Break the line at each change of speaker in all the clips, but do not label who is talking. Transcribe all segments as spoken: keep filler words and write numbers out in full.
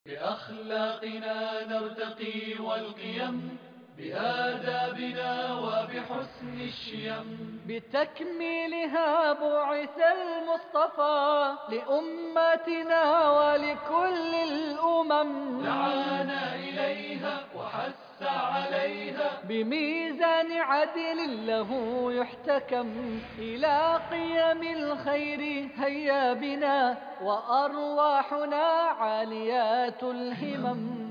بأخلاقنا نرتقي والقيم، بآدابنا وبحسن الشيم،
بتكميلها بعث المصطفى لأمتنا ولكل الأمم،
دعانا إليها وحث عليها
بميزان عدل له يحتكم، إلى قيم الخير هيا بنا وأرواحنا عاليات الهمم.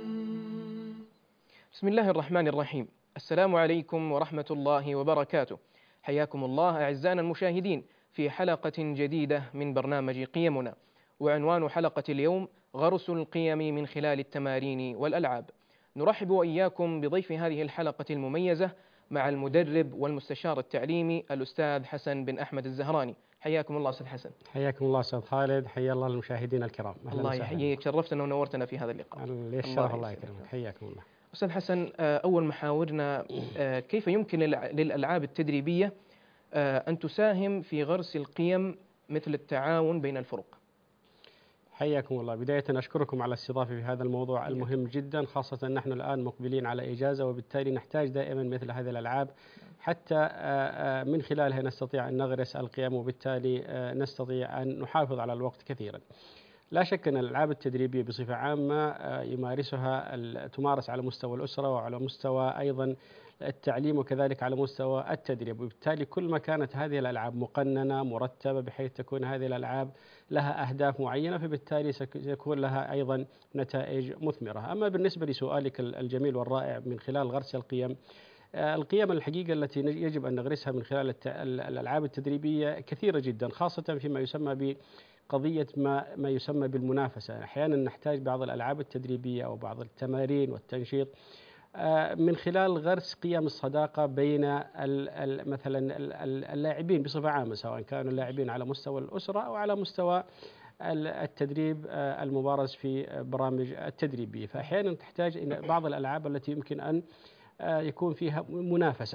بسم الله الرحمن الرحيم. السلام عليكم ورحمة الله وبركاته. حياكم الله أعزائنا المشاهدين في حلقة جديدة من برنامج قيمنا، وعنوان حلقة اليوم غرس القيم من خلال التمارين والألعاب. نرحب وإياكم بضيف هذه الحلقة المميزة مع المدرب والمستشار التعليمي الأستاذ حسن بن أحمد الزهراني. حياكم الله أستاذ حسن.
حياكم الله أستاذ خالد، حيا الله المشاهدين الكرام.
الله يحييك، شرفتنا ونورتنا في هذا اللقاء.
الشرف الله يكرمك، حياكم الله.
أستاذ حسن، أول محاورنا، كيف يمكن للألعاب التدريبية أن تساهم في غرس القيم مثل التعاون بين الفرق؟
حياكم الله. بداية أشكركم على الاستضافة في هذا الموضوع المهم جدا، خاصة نحن الآن مقبلين على إجازة، وبالتالي نحتاج دائما مثل هذه الألعاب حتى من خلالها نستطيع أن نغرس القيم، وبالتالي نستطيع أن نحافظ على الوقت كثيرا. لا شك أن الألعاب التدريبية بصفة عامة يمارسها تمارس على مستوى الأسرة وعلى مستوى أيضا التعليم وكذلك على مستوى التدريب، وبالتالي كل ما كانت هذه الألعاب مقننة مرتبة بحيث تكون هذه الألعاب لها أهداف معينة، فبالتالي سيكون لها أيضا نتائج مثمرة. أما بالنسبة لسؤالك الجميل والرائع من خلال غرس القيم، القيم الحقيقة التي يجب أن نغرسها من خلال الألعاب التدريبية كثيرة جدا، خاصة فيما يسمى ب قضية ما ما يسمى بالمنافسة. أحيانا نحتاج بعض الألعاب التدريبية أو بعض التمارين والتنشيط من خلال غرس قيم الصداقة بين مثلا اللاعبين بصفة عامة، سواء كانوا اللاعبين على مستوى الأسرة أو على مستوى التدريب الممارس في برامج التدريبية. فأحيانا تحتاج إلى بعض الألعاب التي يمكن أن يكون فيها منافسة.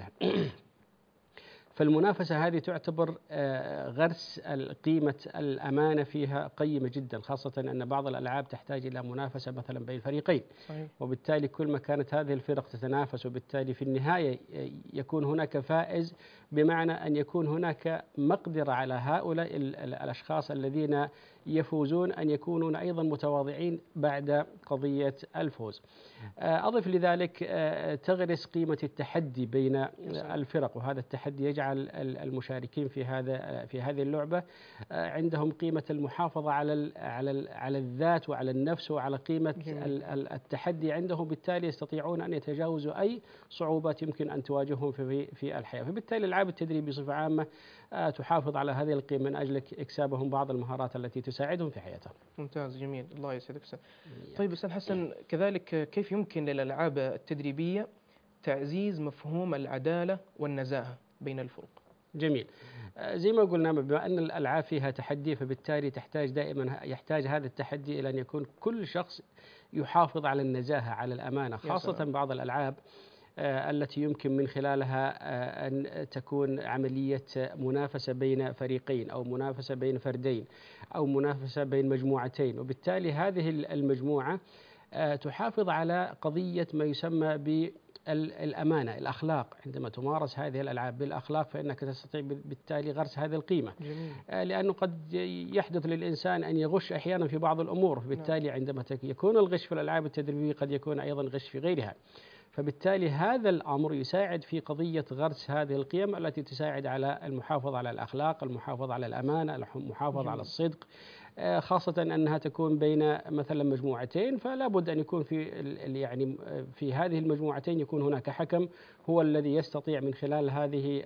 فالمنافسة هذه تعتبر غرس قيمة الأمانة فيها قيمة جدا، خاصة أن بعض الألعاب تحتاج إلى منافسة مثلا بين فريقين. صحيح. وبالتالي كل ما كانت هذه الفرق تتنافس، وبالتالي في النهاية يكون هناك فائز، بمعنى أن يكون هناك مقدرة على هؤلاء الأشخاص الذين يفوزون أن يكونون أيضا متواضعين بعد قضية الفوز. أضف لذلك تغرس قيمة التحدي بين الفرق، وهذا التحدي يجعل المشاركين في هذا في هذه اللعبة عندهم قيمة المحافظة على على على الذات وعلى النفس وعلى قيمة التحدي عندهم، بالتالي يستطيعون أن يتجاوزوا أي صعوبات يمكن أن تواجههم في في الحياة. فبالتالي الألعاب التدريبية بصفة عامة تحافظ على هذه القيم من أجل إكسابهم بعض المهارات التي تساعدهم في حياتهم.
ممتاز، جميل، الله يسعدك. طيب أستاذ حسن، كذلك كيف يمكن للألعاب التدريبية تعزيز مفهوم العدالة والنزاهة بين الفرق؟
جميل. زي ما قلنا، بما أن الألعاب فيها تحدي، فبالتالي تحتاج دائما يحتاج هذا التحدي إلى أن يكون كل شخص يحافظ على النزاهة، على الأمانة، خاصة بعض الألعاب التي يمكن من خلالها أن تكون عملية منافسة بين فريقين أو منافسة بين فردين أو منافسة بين مجموعتين، وبالتالي هذه المجموعة تحافظ على قضية ما يسمى بالأمانة، الأخلاق. عندما تمارس هذه الألعاب بالأخلاق فإنك تستطيع بالتالي غرس هذه القيمة. جميل. لأنه قد يحدث للإنسان أن يغش أحيانا في بعض الأمور، بالتالي عندما يكون الغش في الألعاب التدريبية قد يكون أيضا غش في غيرها. فبالتالي هذا الأمر يساعد في قضية غرس هذه القيم التي تساعد على المحافظة على الأخلاق، المحافظة على الأمانة، المحافظة على الصدق، خاصة أنها تكون بين مثلا مجموعتين، فلا بد أن يكون في يعني في هذه المجموعتين يكون هناك حكم هو الذي يستطيع من خلال هذه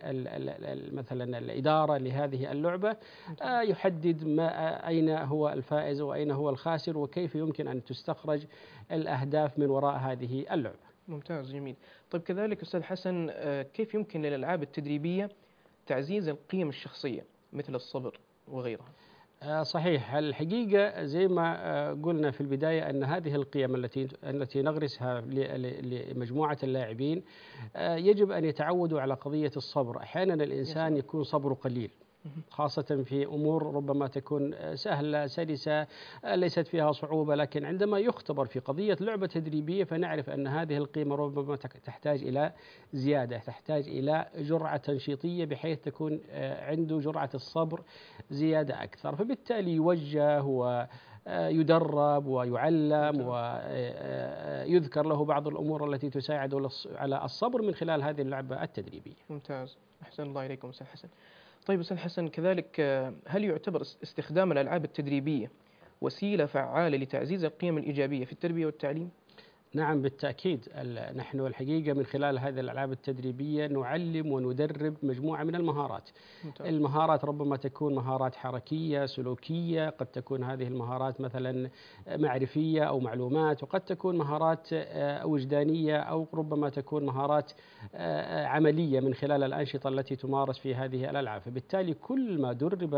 مثلا الإدارة لهذه اللعبة يحدد ما أين هو الفائز وأين هو الخاسر، وكيف يمكن أن تستخرج الأهداف من وراء هذه اللعبة.
ممتاز، جميل. طيب كذلك أستاذ حسن، كيف يمكن للألعاب التدريبية تعزيز القيم الشخصية مثل الصبر وغيرها؟
صحيح. الحقيقة زي ما قلنا في البداية أن هذه القيم التي التي نغرسها لمجموعة اللاعبين يجب أن يتعودوا على قضية الصبر. أحيانا الإنسان يكون صبره قليل، خاصة في أمور ربما تكون سهلة سلسة ليست فيها صعوبة، لكن عندما يختبر في قضية لعبة تدريبية فنعرف أن هذه القيمة ربما تحتاج إلى زيادة، تحتاج إلى جرعة تنشيطية بحيث تكون عنده جرعة الصبر زيادة أكثر، فبالتالي يوجه ويدرب ويعلم ويذكر له بعض الأمور التي تساعد على الصبر من خلال هذه اللعبة التدريبية.
ممتاز، أحسن الله إليكم أستاذ حسن. طيب أستاذ حسن، كذلك هل يعتبر استخدام الألعاب التدريبية وسيلة فعالة لتعزيز القيم الإيجابية في التربية والتعليم؟
نعم بالتأكيد. نحن الحقيقة من خلال هذه الألعاب التدريبية نعلم وندرب مجموعة من المهارات. ممتاز. المهارات ربما تكون مهارات حركية سلوكية، قد تكون هذه المهارات مثلا معرفية أو معلومات، وقد تكون مهارات وجدانية، أو ربما تكون مهارات عملية من خلال الأنشطة التي تمارس في هذه الألعاب. فبالتالي كل ما درب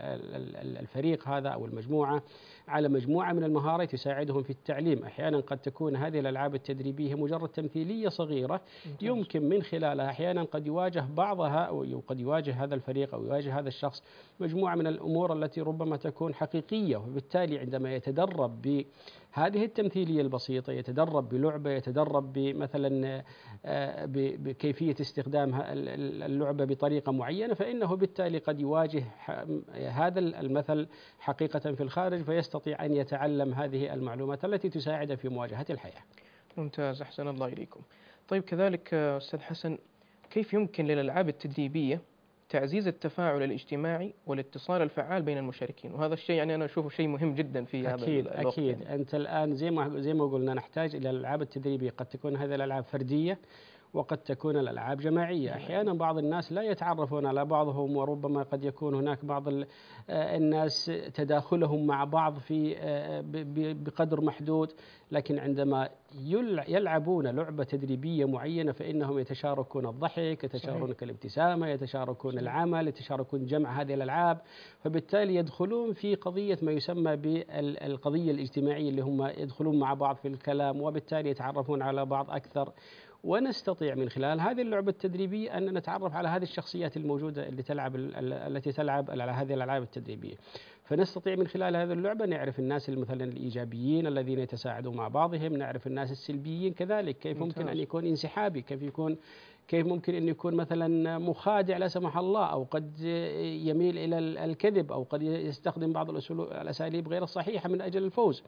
الفريق هذا أو المجموعة على مجموعة من المهارات يساعدهم في التعليم. أحيانا قد تكون هذه الألعاب التدريبية مجرد تمثيلية صغيرة يمكن من خلالها أحيانا قد يواجه بعضها أو قد يواجه هذا الفريق أو يواجه هذا الشخص مجموعة من الأمور التي ربما تكون حقيقية، وبالتالي عندما يتدرب بهذه التمثيلية البسيطة، يتدرب بلعبة، يتدرب بمثلا بكيفية استخدام اللعبة بطريقة معينة، فإنه بالتالي قد يواجه هذا المثل حقيقة في الخارج فيستطيع أن يتعلم هذه المعلومات التي تساعده في مواجهة الحياة.
ممتاز، أحسن الله إليكم. طيب كذلك أستاذ حسن، كيف يمكن للألعاب التدريبية تعزيز التفاعل الاجتماعي والاتصال الفعال بين المشاركين؟ وهذا الشيء يعني أنا أشوفه شيء مهم جدا في
أكيد
هذا الوقت.
أكيد يعني. أنت الآن زي ما زي ما قلنا نحتاج إلى الألعاب التدريبية، قد تكون هذه الألعاب فردية وقد تكون الألعاب جماعية. أحيانا بعض الناس لا يتعرفون على بعضهم، وربما قد يكون هناك بعض الناس تداخلهم مع بعض في بقدر محدود، لكن عندما يلعبون لعبة تدريبية معينة فإنهم يتشاركون الضحك، يتشاركون الابتسامة، يتشاركون العمل، يتشاركون جمع هذه الألعاب، فبالتالي يدخلون في قضية ما يسمى بالقضية الاجتماعية اللي هم يدخلون مع بعض في الكلام، وبالتالي يتعرفون على بعض أكثر. ونستطيع من خلال هذه اللعبة التدريبية أن نتعرف على هذه الشخصيات الموجودة اللي تلعب التي تلعب على هذه الألعاب التدريبية، فنستطيع من خلال هذه اللعبة نعرف الناس مثلا الإيجابيين الذين يتساعدون مع بعضهم، نعرف الناس السلبيين كذلك، كيف ممكن ممتاز. أن يكون انسحابي، كيف يكون كيف ممكن أن يكون مثلا مخادع لا سمح الله، أو قد يميل إلى الكذب، أو قد يستخدم بعض الأساليب غير الصحيحة من أجل الفوز.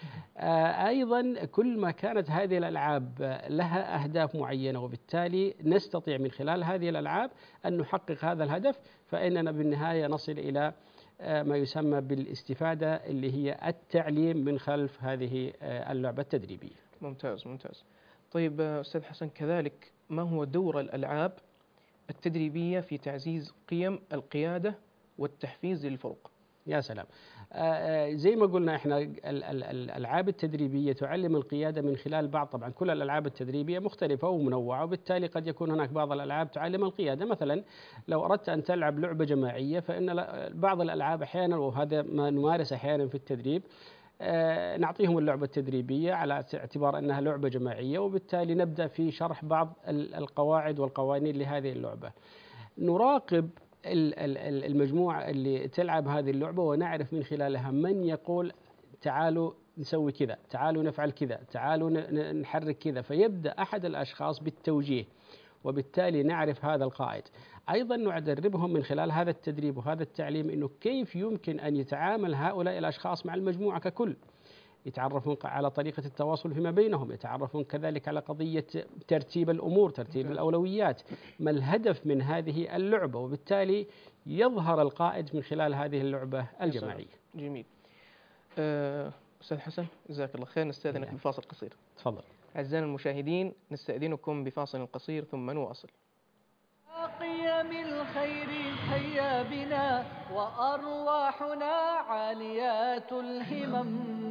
أيضا كل ما كانت هذه الألعاب لها أهداف معينة، وبالتالي نستطيع من خلال هذه الألعاب أن نحقق هذا الهدف، فإننا بالنهاية نصل إلى ما يسمى بالاستفادة اللي هي التعليم من خلف هذه اللعبة التدريبية.
ممتاز ممتاز. طيب أستاذ حسن، كذلك ما هو دور الألعاب التدريبية في تعزيز قيم القيادة والتحفيز للفرق؟
يا سلام. آه زي ما قلنا احنا الألعاب التدريبية تعلم القيادة من خلال بعض، طبعا كل الألعاب التدريبية مختلفة ومنوعة، وبالتالي قد يكون هناك بعض الألعاب تعلم القيادة. مثلا لو أردت أن تلعب لعبة جماعية فإن بعض الألعاب أحيانا، وهذا ما نمارس أحيانا في التدريب، آه نعطيهم اللعبة التدريبية على اعتبار أنها لعبة جماعية، وبالتالي نبدأ في شرح بعض القواعد والقوانين لهذه اللعبة. نراقب المجموعة اللي تلعب هذه اللعبة ونعرف من خلالها من يقول تعالوا نسوي كذا، تعالوا نفعل كذا، تعالوا نحرك كذا، فيبدأ أحد الأشخاص بالتوجيه، وبالتالي نعرف هذا القائد. أيضا ندربهم من خلال هذا التدريب وهذا التعليم إنه كيف يمكن أن يتعامل هؤلاء الأشخاص مع المجموعة ككل، يتعرفون على طريقة التواصل فيما بينهم، يتعرفون كذلك على قضية ترتيب الأمور، ترتيب الأولويات، ما الهدف من هذه اللعبة، وبالتالي يظهر القائد من خلال هذه اللعبة الجماعية.
جميل. أستاذ حسن جزاك الله خير، نستأذنك نعم. بفاصل قصير.
تفضل.
أعزائنا المشاهدين، نستأذنكم بفاصل قصير ثم نواصل.
قيم الخير هيا بنا وأرواحنا عاليات الهمم.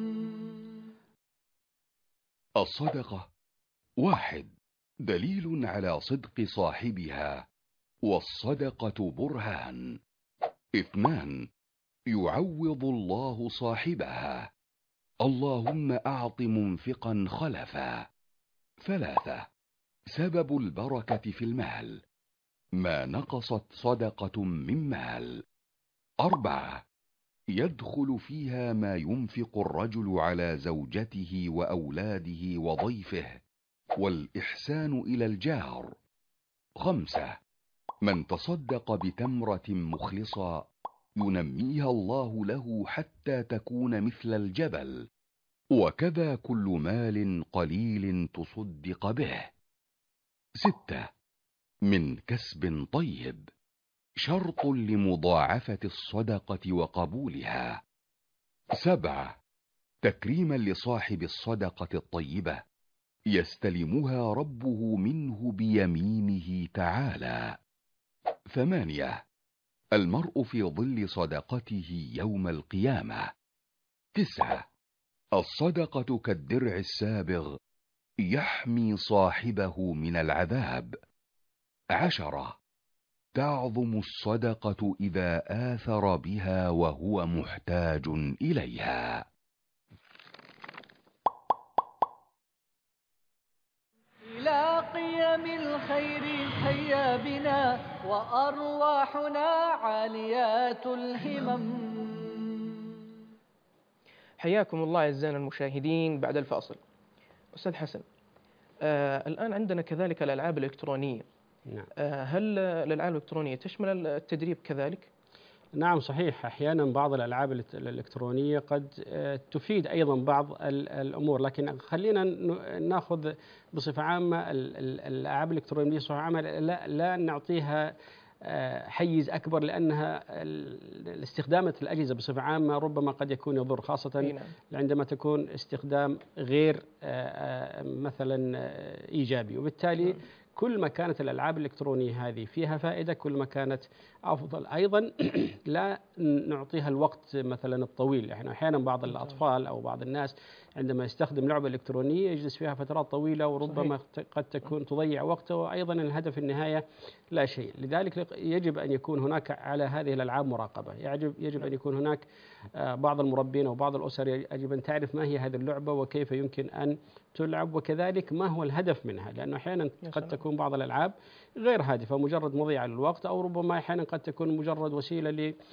الصدقة واحد دليل على صدق صاحبها، والصدقة برهان. اثنان يعوض الله صاحبها، اللهم أعط منفقا خلفا. ثلاثة سبب البركة في المال. ما نقصت صدقة من مال. أربعة، يدخل فيها ما ينفق الرجل على زوجته وأولاده وضيفه والإحسان إلى الجار. خمسة، من تصدق بتمرة مخلصة ينميها الله له حتى تكون مثل الجبل، وكذا كل مال قليل تصدق به. ستة، من كسب طيب، شرط لمضاعفة الصدقة وقبولها. سبعة، تكريما لصاحب الصدقة الطيبة يستلمها ربه منه بيمينه تعالى. ثمانية، المرء في ظل صدقته يوم القيامة. تسعة، الصدقة كالدرع السابغ يحمي صاحبه من العذاب. عشرة، تعظم الصدقة إذا آثر بها وهو محتاج إليها.
إلى قيم الخير هيا بنا وأرواحنا عاليات الهمم.
حياكم الله أعزائنا المشاهدين بعد الفاصل. أستاذ حسن، آه الآن عندنا كذلك الألعاب الإلكترونية.
نعم.
آه هل الألعاب الإلكترونية تشمل التدريب كذلك؟
نعم صحيح، أحيانا بعض الألعاب الإلكترونية قد تفيد أيضا بعض الأمور، لكن خلينا نأخذ بصفة عامة الألعاب الإلكترونية بصفة عامة لا, لا نعطيها حيز أكبر، لأنها استخدامة الأجهزة بصفة عامة ربما قد يكون يضر، خاصة عندما تكون استخدام غير مثلا إيجابي، وبالتالي كل ما كانت الألعاب الإلكترونية هذه فيها فائدة كل ما كانت أفضل. أيضا لا نعطيها الوقت مثلا الطويل، يعني أحيانا بعض الأطفال أو بعض الناس عندما يستخدم لعبة إلكترونية يجلس فيها فترات طويلة وربما صحيح. قد تكون تضيع وقته، وأيضا الهدف النهاية لا شيء. لذلك يجب أن يكون هناك على هذه الألعاب مراقبة، يجب, يجب أن يكون هناك بعض المربين أو بعض الأسر يجب أن تعرف ما هي هذه اللعبة وكيف يمكن أن تلعب، وكذلك ما هو الهدف منها، لأنه أحيانا قد تكون بعض الألعاب غير هادفة، مجرد مضيعة للوقت، أو ربما أحيانا قد تكون مجرد وسيلة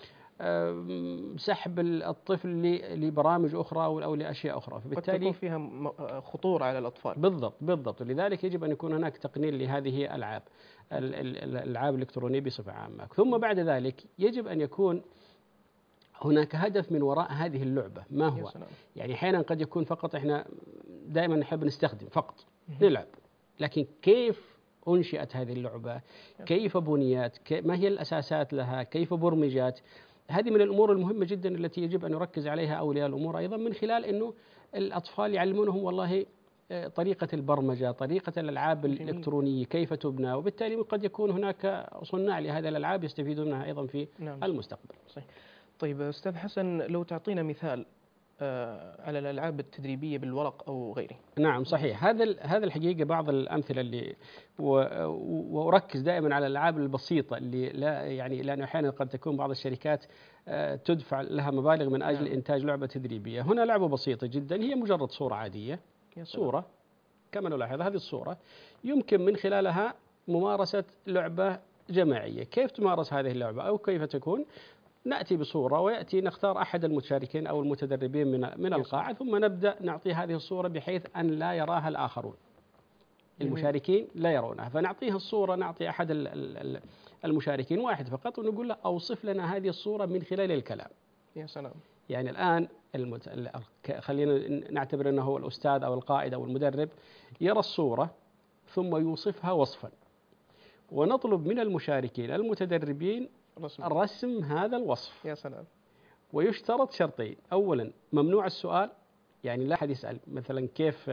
لسحب الطفل لبرامج أخرى أو لأشياء أخرى،
فبالتالي قد تكون فيها خطورة على الأطفال.
بالضبط بالضبط، لذلك يجب أن يكون هناك تقنين لهذه الألعاب الألعاب الإلكترونية بصفة عامة. ثم بعد ذلك يجب أن يكون هناك هدف من وراء هذه اللعبة، ما هو؟ يعني أحيانا قد يكون فقط إحنا دائما نحب نستخدم فقط نلعب، لكن كيف أنشئت هذه اللعبة؟ كيف بنيت؟ ما هي الأساسات لها؟ كيف برمجت؟ هذه من الأمور المهمة جدا التي يجب أن يركز عليها أولياء الأمور، أيضا من خلال أنه الأطفال يعلمونهم والله طريقة البرمجة، طريقة الألعاب الإلكترونية كيف تبنى، وبالتالي قد يكون هناك صناع لهذه الألعاب يستفيدون منها أيضا في نعم. المستقبل.
صحيح. طيب أستاذ حسن، لو تعطينا مثال على الألعاب التدريبية بالورق أو غيره.
نعم صحيح، هذا هذا الحقيقة بعض الأمثلة اللي وأركز دائما على الألعاب البسيطة اللي لا يعني لأن أحيانا قد تكون بعض الشركات تدفع لها مبالغ من أجل نعم. إنتاج لعبة تدريبية. هنا لعبة بسيطة جدا، هي مجرد صورة عادية، صورة كما نلاحظ هذه الصورة يمكن من خلالها ممارسة لعبة جماعية. كيف تمارس هذه اللعبة أو كيف تكون؟ نأتي بصورة ويأتي نختار أحد المشاركين أو المتدربين من من القاعة، ثم نبدأ نعطي هذه الصورة بحيث أن لا يراها الآخرون، المشاركين لا يرونها، فنعطيه الصورة، نعطي أحد المشاركين واحد فقط ونقول له أوصف لنا هذه الصورة من خلال الكلام.
يا سلام.
يعني الآن المت... خلينا نعتبر أنه هو الأستاذ أو القائد أو المدرب يرى الصورة ثم يوصفها وصفا، ونطلب من المشاركين المتدربين رسم. الرسم هذا الوصف.
يا سلام.
ويشترط شرطين، أولا ممنوع السؤال، يعني لا أحد يسأل مثلا كيف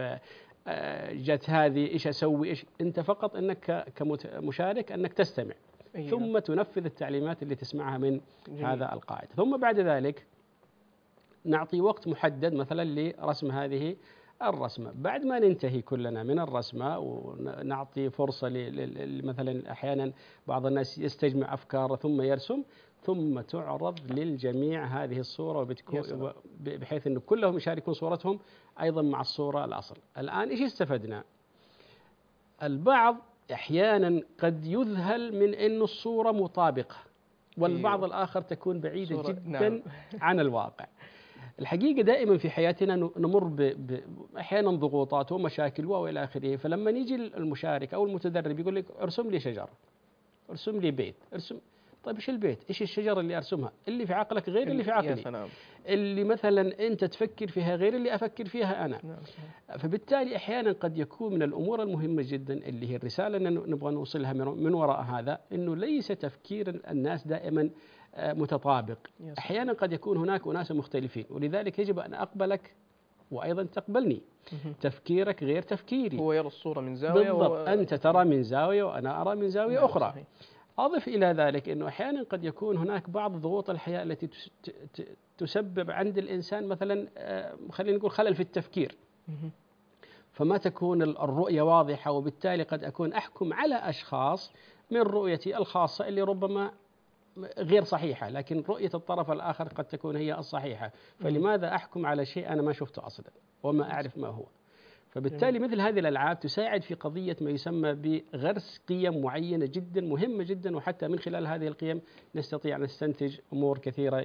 جت هذه، إيش أسوي، إيش، أنت فقط أنك كمشارك أنك تستمع أيوة. ثم تنفذ التعليمات اللي تسمعها من جميل. هذا القائد. ثم بعد ذلك نعطي وقت محدد مثلا لرسم هذه الرسمة. بعد ما ننتهي كلنا من الرسمة ونعطي فرصة مثلا أحيانا بعض الناس يستجمع أفكار ثم يرسم، ثم تعرض للجميع هذه الصورة وبتكون بحيث أنه كلهم يشاركون صورتهم أيضا مع الصورة الأصل. الآن إيش استفدنا؟ البعض أحيانا قد يذهل من أن الصورة مطابقة، والبعض
أيوه.
الآخر تكون بعيدة
صورة-
جدا
نعم.
عن الواقع. الحقيقة دائما في حياتنا نمر ب... ب... أحيانا ضغوطات ومشاكل وإلى آخره، فلما يجي المشارك أو المتدرب يقول لك ارسم لي شجرة، ارسم لي بيت، ارسم. طيب ايش البيت؟ ايش الشجرة اللي ارسمها؟ اللي في عقلك غير اللي في
يا
عقلي،
سلام.
اللي مثلا انت تفكر فيها غير اللي افكر فيها انا.
نعم صحيح.
فبالتالي احيانا قد يكون من الامور المهمة جدا اللي هي الرسالة اللي نبغى نوصلها من وراء هذا، انه ليس تفكير الناس دائما متطابق. احيانا قد يكون هناك اناس مختلفين، ولذلك يجب ان اقبلك وايضا تقبلني. تفكيرك غير تفكيري،
هو يرى الصورة من زاوية
بالضبط.
و...
انت ترى من زاوية وانا ارى من زاوية
نعم
اخرى.
صحيح.
أضف إلى ذلك أنه أحيانا قد يكون هناك بعض ضغوط الحياة التي تسبب عند الإنسان مثلا خلينا نقول خلل في التفكير، فما تكون الرؤية واضحة، وبالتالي قد أكون أحكم على أشخاص من رؤيتي الخاصة اللي ربما غير صحيحة، لكن رؤية الطرف الآخر قد تكون هي الصحيحة. فلماذا أحكم على شيء أنا ما شفته أصلا وما أعرف ما هو؟ فبالتالي مثل هذه الألعاب تساعد في قضية ما يسمى بغرس قيم معينة جدا مهمة جدا، وحتى من خلال هذه القيم نستطيع أن نستنتج أمور كثيرة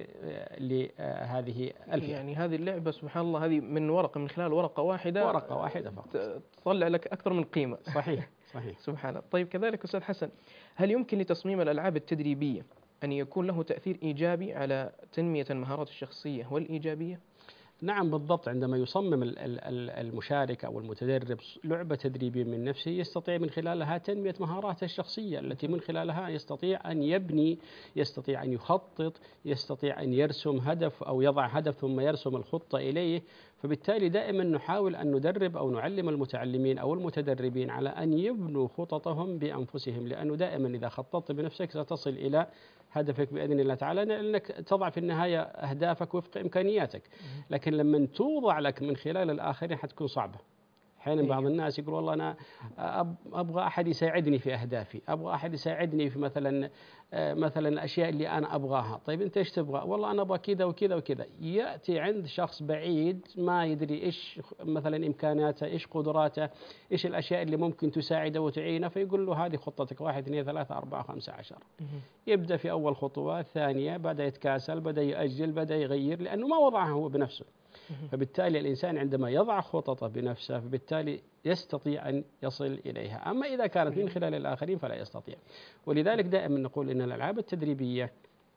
لهذه الفئة.
يعني هذه اللعبة سبحان الله، هذه من ورقة، من خلال ورقة واحدة
ورقة واحدة فقط
تطلع لك أكثر من قيمة.
صحيح صحيح.
سبحان الله. طيب كذلك أستاذ حسن، هل يمكن لتصميم الألعاب التدريبية أن يكون له تأثير إيجابي على تنمية المهارات الشخصية والإيجابية؟
نعم بالضبط. عندما يصمم المشارك أو المتدرب لعبة تدريبية من نفسه، يستطيع من خلالها تنمية مهاراته الشخصية التي من خلالها يستطيع أن يبني، يستطيع أن يخطط، يستطيع أن يرسم هدف أو يضع هدف ثم يرسم الخطة إليه. فبالتالي دائما نحاول أن ندرب أو نعلم المتعلمين أو المتدربين على أن يبنوا خططهم بأنفسهم، لأنه دائما إذا خططت بنفسك ستصل إلى هدفك بإذن الله تعالى، لأنك تضع في النهاية أهدافك وفق إمكانياتك. لكن لما توضع لك من خلال الآخرين حتكون صعبة. أحيانا بعض الناس يقول والله أنا أبغى أحد يساعدني في أهدافي، أبغى أحد يساعدني في مثلا مثلا الأشياء اللي أنا أبغاها. طيب أنت إيش تبغى؟ والله أنا أبغى كذا وكذا وكذا. يأتي عند شخص بعيد ما يدري إيش مثلا إمكاناته، إيش قدراته، إيش الأشياء اللي ممكن تساعده وتعينه، فيقول له هذه خطتك واحد اثنين ثلاثة أربعة خمسة عشر. يبدأ في أول خطوة، ثانية بدأ يتكاسل، بدأ يؤجل، بدأ يغير، لأنه ما وضعها هو بنفسه. فبالتالي الإنسان عندما يضع خططه بنفسه فبالتالي يستطيع أن يصل إليها. أما إذا كانت من خلال الآخرين فلا يستطيع. ولذلك دائما نقول إن الألعاب التدريبية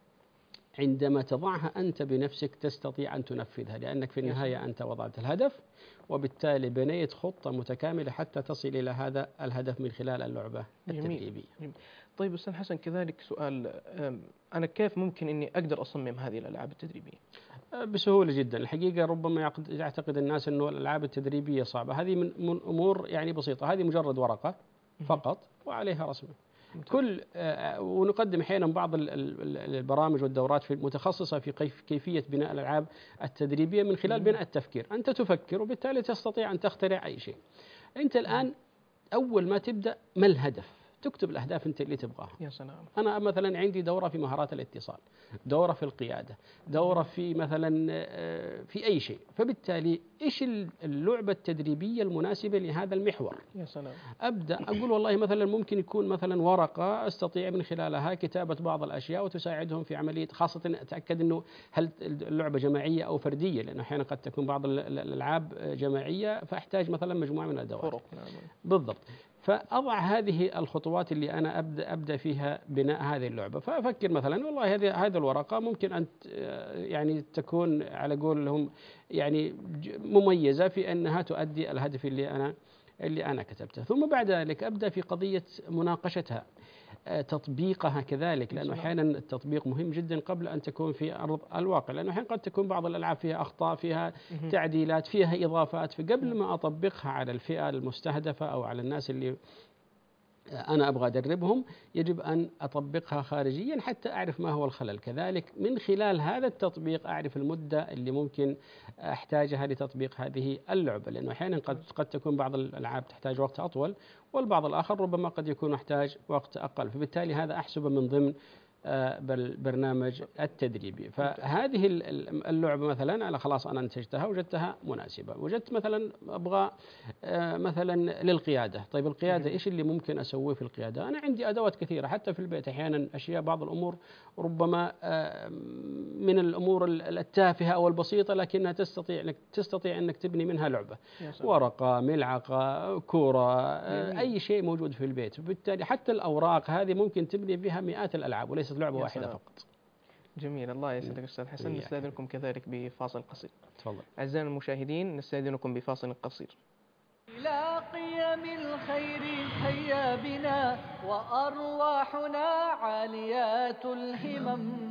عندما تضعها أنت بنفسك تستطيع أن تنفذها، لأنك في النهاية أنت وضعت الهدف، وبالتالي بنيت خطة متكاملة حتى تصل إلى هذا الهدف من خلال اللعبة التدريبية.
جميل. طيب أستاذ حسن كذلك سؤال، أنا كيف ممكن أني أقدر أصمم هذه الألعاب التدريبية؟
بسهولة جدا. الحقيقة ربما يعتقد الناس أنه الألعاب التدريبية صعبة، هذه من أمور يعني بسيطة. هذه مجرد ورقة فقط وعليها رسمة. كل ونقدم أحيانا بعض البرامج والدورات المتخصصة في كيفية بناء الألعاب التدريبية من خلال بناء التفكير. أنت تفكر وبالتالي تستطيع أن تخترع أي شيء. أنت الآن أول ما تبدأ ما الهدف؟ تكتب الأهداف أنت اللي تبغاها.
يا سلام.
أنا مثلا عندي دورة في مهارات الاتصال، دورة في القيادة، دورة في مثلا في أي شيء. فبالتالي إيش اللعبة التدريبية المناسبة لهذا المحور؟
يا سلام.
أبدأ أقول والله مثلا ممكن يكون مثلا ورقة أستطيع من خلالها كتابة بعض الأشياء وتساعدهم في عملية، خاصة أتأكد أنه هل اللعبة جماعية أو فردية، لأنه أحيانا قد تكون بعض الألعاب جماعية فأحتاج مثلا مجموعة من الأدوات. بالضبط. فأضع هذه الخطوات اللي أنا أبدأ أبدأ فيها بناء هذه اللعبة. فأفكر مثلا والله هذه هذه الورقة ممكن أن يعني تكون على قولهم يعني مميزة في أنها تؤدي الهدف اللي أنا اللي أنا كتبته. ثم بعد ذلك أبدأ في قضية مناقشتها، تطبيقها كذلك، لأنه أحيانا التطبيق مهم جدا قبل أن تكون في أرض الواقع، لأنه أحيانا قد تكون بعض الألعاب فيها أخطاء، فيها تعديلات، فيها إضافات. فقبل ما أطبقها على الفئة المستهدفة أو على الناس اللي أنا أبغى أدربهم يجب أن أطبقها خارجيا حتى أعرف ما هو الخلل. كذلك من خلال هذا التطبيق أعرف المدة اللي ممكن أحتاجها لتطبيق هذه اللعبة، لأنه أحيانا قد قد تكون بعض الألعاب تحتاج وقت أطول، والبعض الآخر ربما قد يكون يحتاج وقت أقل. فبالتالي هذا أحسبه من ضمن بالبرنامج التدريبي. فهذه اللعبة مثلا على خلاص أنا انتجتها وجدتها مناسبة، وجدت مثلا أبغى مثلا للقيادة. طيب القيادة إيش اللي ممكن أسويه في القيادة؟ أنا عندي أدوات كثيرة حتى في البيت، أحيانا أشياء بعض الأمور ربما من الأمور التافهة أو البسيطة لكنها تستطيع أنك تستطيع أنك تبني منها لعبة، ورقة، ملعقة، كورة، أي شيء موجود في البيت. بالتالي حتى الأوراق هذه ممكن تبني بها مئات الألعاب وليست لعبة واحدة
سلام.
فقط.
جميل، الله يسعدك أستاذ حسن. نستأذنكم كذلك بفاصل قصير.
تفضل.
أعزائنا المشاهدين نستأذنكم بفاصل قصير.
إلى قيم الخير هيا بنا وأرواحنا عاليات الهمم.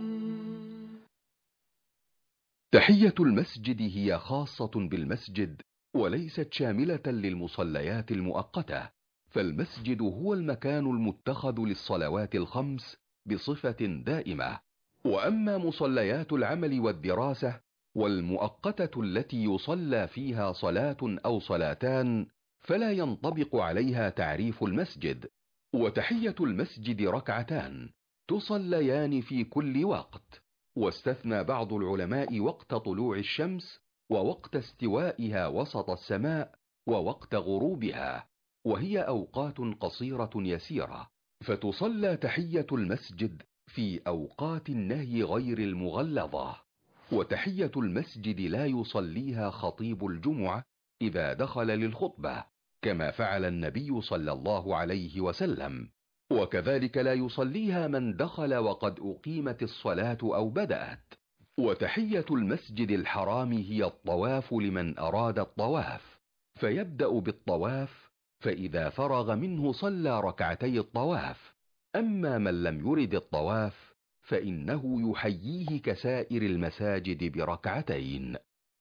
تحية المسجد هي خاصة بالمسجد وليست شاملة للمصليات المؤقتة، فالمسجد هو المكان المتخذ للصلوات الخمس بصفة دائمة. وأما مصليات العمل والدراسة والمؤقتة التي يصلى فيها صلاة أو صلاتان فلا ينطبق عليها تعريف المسجد. وتحية المسجد ركعتان تصليان في كل وقت، واستثنى بعض العلماء وقت طلوع الشمس ووقت استوائها وسط السماء ووقت غروبها، وهي أوقات قصيرة يسيرة، فتصلى تحية المسجد في أوقات النهي غير المغلظة. وتحية المسجد لا يصليها خطيب الجمعة إذا دخل للخطبة كما فعل النبي صلى الله عليه وسلم، وكذلك لا يصليها من دخل وقد أقيمت الصلاة أو بدأت. وتحية المسجد الحرام هي الطواف لمن أراد الطواف، فيبدأ بالطواف، فإذا فرغ منه صلى ركعتي الطواف. أما من لم يرد الطواف فإنه يحييه كسائر المساجد بركعتين.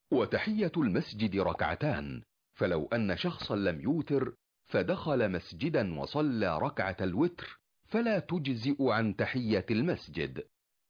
وتحية المسجد ركعتان، فلو أن شخصا لم يوتر فدخل مسجدا وصلى ركعة الوتر فلا تجزئ عن تحية المسجد.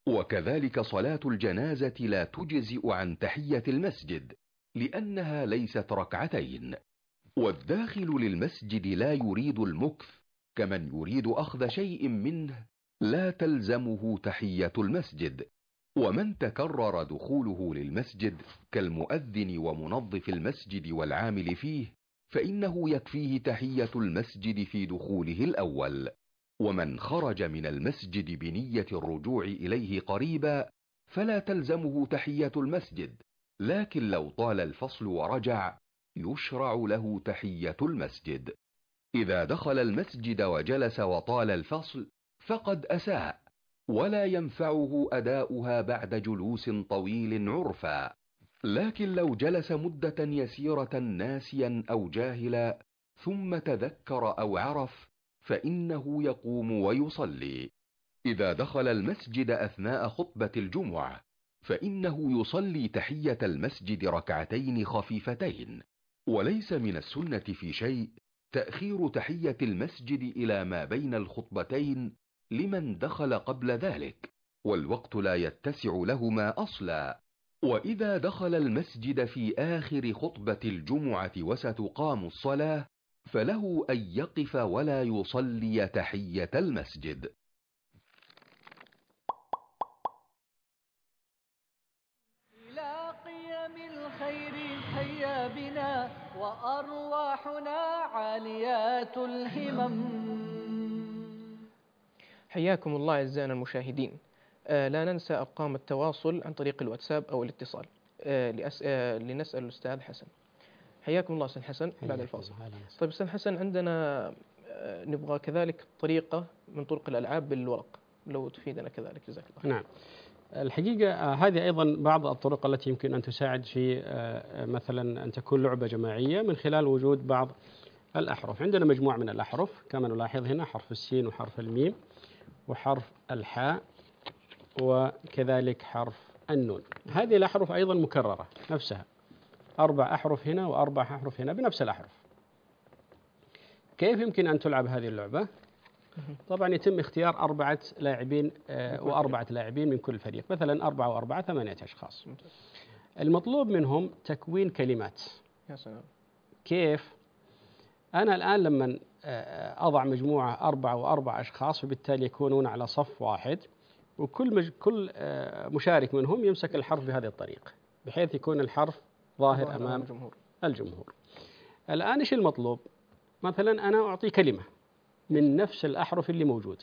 وكذلك صلاة الجنازة لا تجزئ عن تحية المسجد لأنها ليست ركعتين. والداخل للمسجد لا يريد المكث كمن يريد أخذ شيء منه لا تلزمه تحية المسجد. ومن تكرر دخوله للمسجد كالمؤذن ومنظف المسجد والعامل فيه فإنه يكفيه تحية المسجد في دخوله الأول. ومن خرج من المسجد بنية الرجوع إليه قريبا فلا تلزمه تحية المسجد، لكن لو طال الفصل ورجع يشرع له تحية المسجد. إذا دخل المسجد وجلس وطال الفصل فقد أساء، ولا ينفعه أداؤها بعد جلوس طويل عرفا. لكن لو جلس مدة يسيرة ناسيا أو جاهلا ثم تذكر أو عرف فإنه يقوم ويصلي. إذا دخل المسجد أثناء خطبة الجمعة فإنه يصلي تحية المسجد ركعتين خفيفتين. وليس من السنة في شيء تأخير تحية المسجد إلى ما بين الخطبتين لمن دخل قبل ذلك، والوقت لا يتسع لهما أصلا. وإذا دخل المسجد في آخر خطبة الجمعة وستقام الصلاة فله أن يقف ولا يصلي تحية المسجد.
إلى قيم الخير هيا بنا وأرواحنا عاليات الهمم.
حياكم الله أعزائنا المشاهدين. آه لا ننسى أرقام التواصل عن طريق الواتساب أو الاتصال آه لأس... آه لنسأل الأستاذ حسن. حياكم الله أستاذ حسن بعد الفاصل. طيب أستاذ حسن، عندنا آه نبغى كذلك طريقة من طرق الألعاب بالورق، لو تفيدنا كذلك جزاك الله.
نعم، الحقيقة آه هذه أيضا بعض الطرق التي يمكن أن تساعد في آه مثلا أن تكون لعبة جماعية من خلال وجود بعض الأحرف. عندنا مجموعة من الأحرف كما نلاحظ هنا، حرف السين وحرف الميم وحرف الحاء وكذلك حرف النون. هذه الأحرف أيضا مكررة نفسها، أربع أحرف هنا وأربع أحرف هنا بنفس الأحرف. كيف يمكن أن تلعب هذه اللعبة؟ طبعا يتم اختيار أربعة لاعبين آه وأربعة لاعبين من كل فريق، مثلا أربعة وأربعة ثمانية أشخاص. المطلوب منهم تكوين كلمات.
يا سلام.
كيف؟ أنا الآن لما أضع مجموعة أربعة وأربع أشخاص، فبالتالي يكونون على صف واحد، وكل مج... كل مشارك منهم يمسك الحرف بهذه الطريقة بحيث يكون الحرف ظاهر, ظاهر أمام الجمهور. الجمهور. الآن إيش المطلوب؟ مثلا أنا أعطي كلمة من نفس الأحرف اللي موجودة،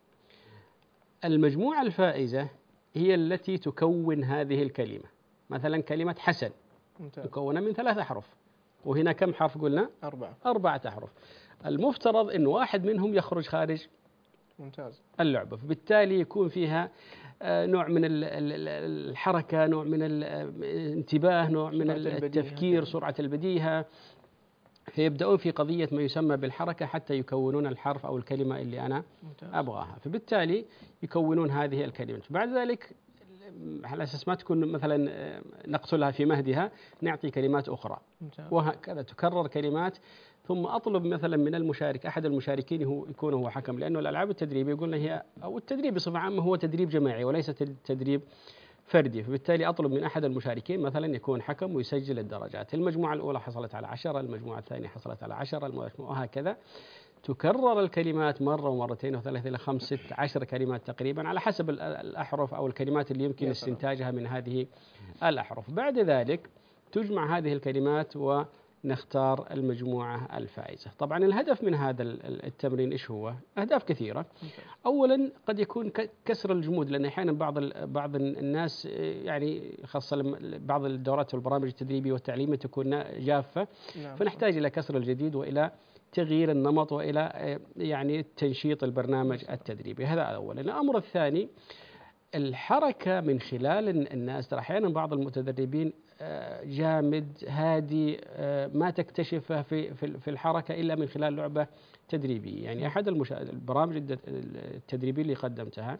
المجموعة الفائزة هي التي تكون هذه الكلمة. مثلا كلمة حسن ممتاز. مكونة من ثلاث أحرف، وهنا كم حرف قلنا؟ أربعة أربعة أحرف. المفترض أن واحد منهم يخرج خارج ممتاز اللعبة، فبالتالي يكون فيها نوع من الحركة، نوع من الانتباه، نوع من التفكير، سرعة البديهة، فيبدأون في قضية ما يسمى بالحركة حتى يكونون الحرف أو الكلمة اللي أنا ممتاز. أبغاها، فبالتالي يكونون هذه الكلمة. بعد ذلك على أساس ما تكون مثلا نقتلها في مهدها نعطي كلمات أخرى ممتاز. وهكذا تكرر كلمات، ثم أطلب مثلا من المشارك أحد المشاركين هو يكون هو حكم، لأنه الألعاب التدريبية قلنا هي أو التدريب بصفة عامة هو تدريب جماعي وليس تدريب فردي، فبالتالي أطلب من أحد المشاركين مثلا يكون حكم ويسجل الدرجات. المجموعة الأولى حصلت على عشرة، المجموعة الثانية حصلت على عشرة، وهكذا تكرر الكلمات مرة ومرتين وثلاثة إلى خمس ست عشر كلمات تقريبا على حسب الأحرف أو الكلمات اللي يمكن استنتاجها من هذه الأحرف. بعد ذلك تجمع هذه الكلمات ونختار المجموعة الفائزة. طبعا الهدف من هذا التمرين إيش هو؟ أهداف كثيرة. أولا قد يكون كسر الجمود، لأن أحيانا بعض بعض الناس يعني خاصة بعض الدورات والبرامج التدريبية والتعليمية تكون جافة، فنحتاج إلى كسر الجديد وإلى تغيير النمط وإلى يعني تنشيط البرنامج التدريبي. هذا أولا. الأمر الثاني الحركة من خلال الناس. ترى أحيانا بعض المتدربين جامد هادي ما تكتشفه في في الحركة إلا من خلال لعبة تدريبية. يعني أحد البرامج التدريبية اللي قدمتها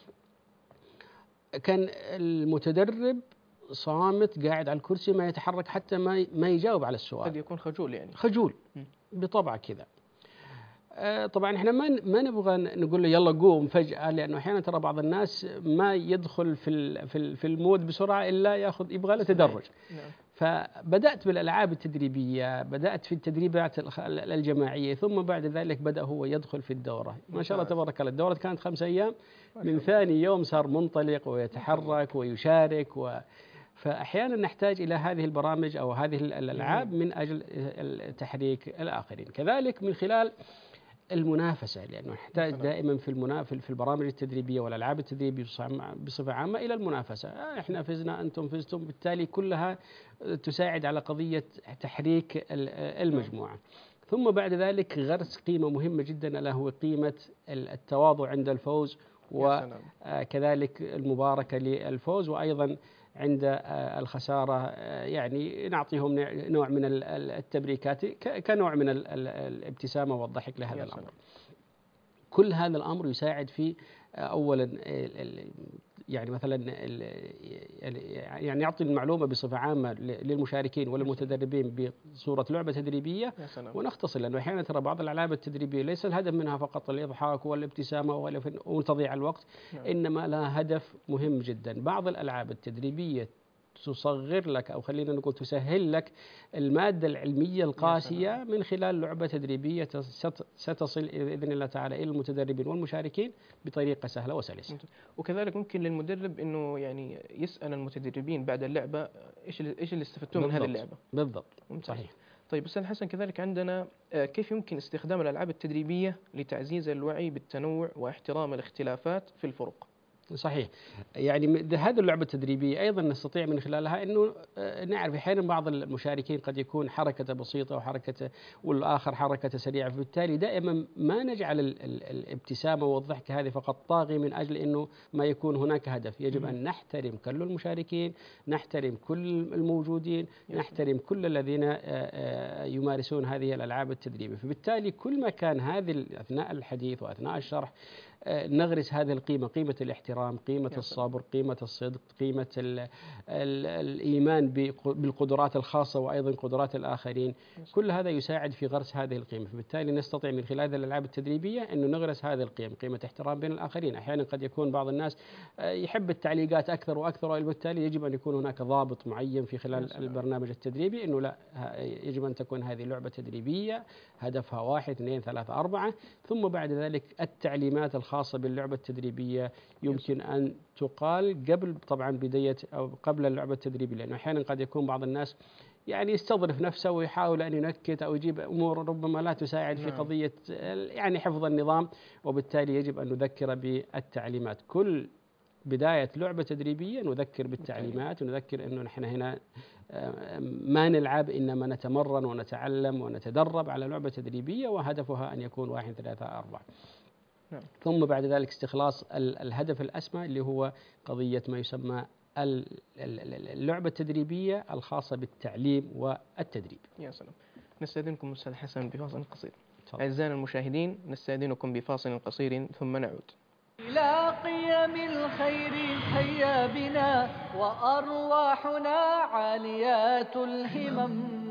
كان المتدرب صامت قاعد على الكرسي ما يتحرك حتى ما ما يجاوب على السؤال. قد
يكون خجول يعني
خجول بطبع كذا. آه طبعا احنا ما ما نبغى نقول له يلا قوم فجأة، لانه احيانا ترى بعض الناس ما يدخل في في في المود بسرعة الا ياخذ يبغى له تدرج. نعم. فبدأت بالألعاب التدريبية، بدأت في التدريبات الجماعية، ثم بعد ذلك بدأ هو يدخل في الدورة. ما شاء الله تبارك الله، الدورة كانت خمس أيام، من ثاني يوم صار منطلق ويتحرك ويشارك و فأحيانا نحتاج إلى هذه البرامج أو هذه الألعاب من أجل تحريك الآخرين. كذلك من خلال المنافسة، لأنه نحتاج دائما في المنافسة في البرامج التدريبية والألعاب التدريبية بصفة عامة إلى المنافسة. إحنا فزنا أنتم فزتم، بالتالي كلها تساعد على قضية تحريك المجموعة. ثم بعد ذلك غرس قيمة مهمة جدا ألا هو قيمة التواضع عند الفوز، وكذلك المباركة للفوز، وأيضا عند الخسارة يعني نعطيهم نوع من التبريكات كنوع من الابتسامة والضحك لهذا الأمر. كل هذا الأمر يساعد في أولا يعني مثلا يعني يعطي المعلومة بصفة عامة للمشاركين وللمتدربين بصورة لعبة تدريبية ونختصر، لأنه أحيانا ترى بعض الألعاب التدريبية ليس الهدف منها فقط الإضحاك والابتسامة وتضييع الوقت، إنما لها هدف مهم جدا. بعض الألعاب التدريبية تصغر لك أو خلينا نقول تسهل لك المادة العلمية القاسية من خلال لعبة تدريبية ستصل بإذن الله تعالى إلى المتدربين والمشاركين بطريقة سهلة وسلسة.
وكذلك ممكن للمدرب إنه يعني يسأل المتدربين بعد اللعبة إيش إيش اللي استفدتوه من هذه اللعبة.
بالضبط. صحيح.
طيب أستاذ حسن، كذلك عندنا كيف يمكن استخدام الألعاب التدريبية لتعزيز الوعي بالتنوع واحترام الاختلافات في الفرق؟
صحيح. يعني هذه اللعبة التدريبية أيضا نستطيع من خلالها أنه نعرف أحيانا بعض المشاركين قد يكون حركته بسيطة وحركته والآخر حركته سريعة، فبالتالي دائما ما نجعل الابتسامة والضحك هذه فقط طاغي من أجل أنه ما يكون هناك هدف. يجب أن نحترم كل المشاركين، نحترم كل الموجودين، نحترم كل الذين يمارسون هذه الألعاب التدريبية. فبالتالي كل ما كان هذه أثناء الحديث وأثناء الشرح نغرس هذه القيمة، قيمة الاحترام، قيمة الصبر، قيمة الصدق، قيمة ال ال الإيمان بالقدرات الخاصة وأيضا قدرات الآخرين. كل هذا يساعد في غرس هذه القيمة. فبالتالي نستطيع من خلال هذه الألعاب التدريبية أنه نغرس هذه القيم، قيمة احترام بين الآخرين. أحيانا قد يكون بعض الناس يحب التعليقات أكثر وأكثر، وبالتالي يجب أن يكون هناك ضابط معين في خلال البرنامج التدريبي أنه لا، يجب أن تكون هذه لعبة تدريبية هدفها واحد اثنين ثلاثة أربعة، ثم بعد ذلك التعليمات الخاصة باللعبة التدريبية يمكن أن تقال قبل طبعا بداية أو قبل اللعبة التدريبية، لأنه أحيانا قد يكون بعض الناس يعني يستظرف نفسه ويحاول أن ينكت أو يجيب أمور ربما لا تساعد في قضية يعني حفظ النظام، وبالتالي يجب أن نذكر بالتعليمات. كل بداية لعبة تدريبية نذكر بالتعليمات، ونذكر أنه نحن هنا ما نلعب إنما نتمرن ونتعلم ونتدرب على لعبة تدريبية، وهدفها أن يكون واحد ثلاثة أربعة. نعم. ثم بعد ذلك استخلاص الهدف الأسمى اللي هو قضية ما يسمى اللعبة التدريبية الخاصة بالتعليم والتدريب.
يا سلام. نستأذنكم أستاذ حسن بفاصل قصير. أعزائنا المشاهدين، نستأذنكم بفاصل قصير ثم نعود.
إلى قيم الخير هيا بنا وأرواحنا عاليات الهمم.